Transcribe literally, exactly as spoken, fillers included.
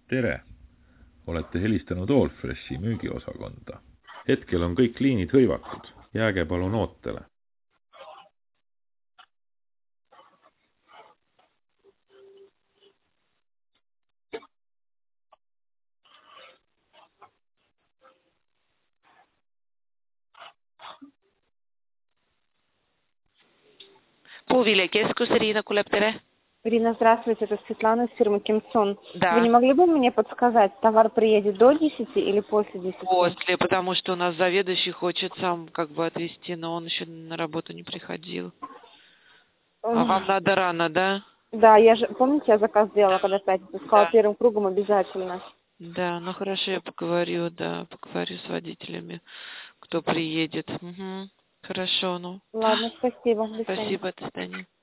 Tere! Olete helistanud Allfreshi müügiosakonda. Hetkel on kõik liinid hõivatud. Jääge palun ootele. Puuviljakeskus, Ирина Кулеп, tere! Ирина, здравствуйте, это Светлана из фирмы Кимсон. Да. Вы не могли бы мне подсказать, товар приедет до десяти или после десяти? После, потому что у нас заведующий хочет сам как бы отвезти, но он еще на работу не приходил. А вам надо рано, да? Да, я же, помните, я заказ сделала, когда в пятницу, сказала Да. первым кругом обязательно. Да, ну хорошо, я поговорю, да, поговорю с водителями, кто приедет. Угу. Хорошо, ну. Ладно, спасибо. До свидания. Спасибо, до свидания.